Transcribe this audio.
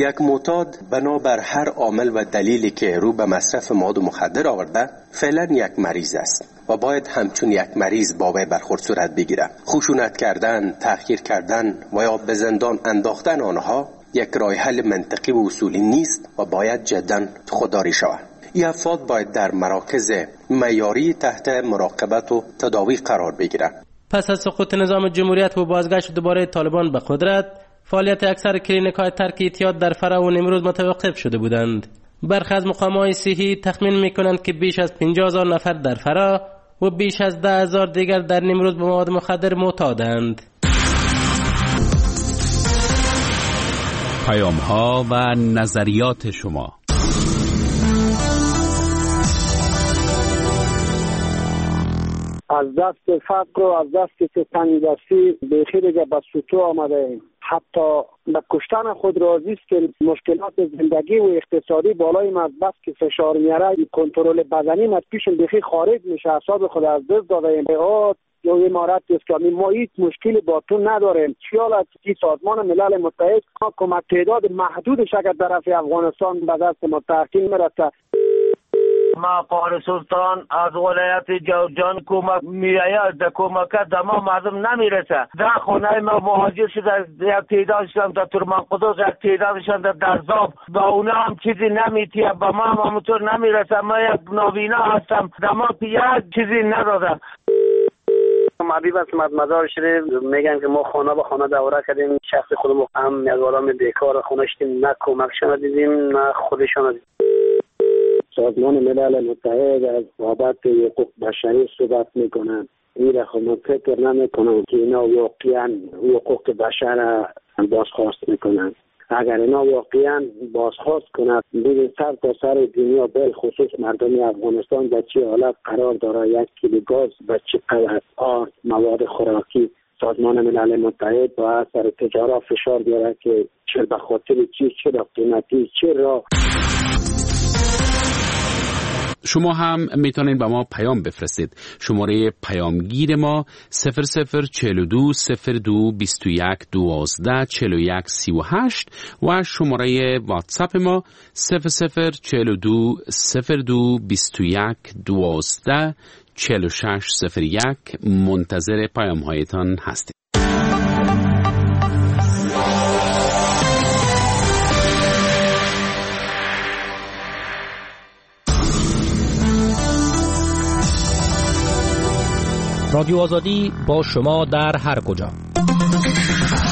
یک معتاد بنابر هر عامل و دلیلی که رو به مصرف مواد مخدر آورده فعلا یک مریض است و باید همچون یک مریض با وی برخورد صورت بگیره. خشونت کردن، تحقیر کردن و یا به زندان انداختن آنها یک راه حل منطقی و اصولی نیست و باید جداً خودداری شود. این افراد باید در مراکز معیاری تحت مراقبت و تداوی قرار بگیرند. پس از سقوط نظام جمهوریت و بازگشت دوباره طالبان به قدرت، فعالیت اکثر کلینیک‌های ترک اعتیاد در فرا و نیمروز متوقف شده بودند. برخی از مقام‌های صحی تخمین می‌کنند که بیش از 50,000 نفر در فرا و بیش از 10,000 دیگر در نیمروز به مواد مخدر معتادند. پیام‌ها و نظریات شما. از دست فقر و از دست تنگدستی بخیر دیگه به سطوح آمده ایم. حتی به کشتن خود راضی است که مشکلات زندگی و اقتصادی بالای از بس که فشار میاره، کنترل بدنی از پیشم بخیر خارج میشه، اعصاب خود از دست داده ایم. یا امارت اسلامی ما هیچ مشکلی با تو نداریم. خیال است که سازمان ملل متحد کمک تعداد محدودش اگر طرف افغانستان به دست ما تحکیم میرسه. ما قاری سلطان از ولایت جوزجان کمک میآید، در کمک در ما مردم نمیرسه. در خونه ما مهاجر شده، یک تعدادشان در ترمان قدس، یک تعدادشان در درزاب، با اونا هم چیزی نمیتیه، با ما هم همونطور نمیرسه. ما یک نابینا هستم، در ما یک چیزی ندادم. حبیب اسمت مزار شریف میگن که ما خانه به خانه دوره کردیم، شخص خودمون هم یک آدم بیکار خونه شدیم، نه کمکشان دیدیم نه خودشان دیدیم. سازمان ملل متحد از بابت حقوق بشری صحبت میکنن. این را خود فکر نمیکنن که اینا واقعا حقوق بشر را بازخواست میکنن. اگر اینا واقعا بازخواست کنند، ببین سر تا سر دنیا بل خصوص مردم افغانستان به چه حالت قرار داره، یک کیلو گاز به چه قیمت، مواد خوراکی. سازمان ملل متحد با اثر تجارت فشار بیاره که چه به خاطر چه را قیمتی چه را. شما هم میتونید با ما پیام بفرستید. شماره پیامگیر ما 0042 02 21 12 41 38 و شماره واتساپ ما 0042 02 21 12 46 01. منتظر پیام هایتان هستید. رادیو آزادی با شما در هر کجا.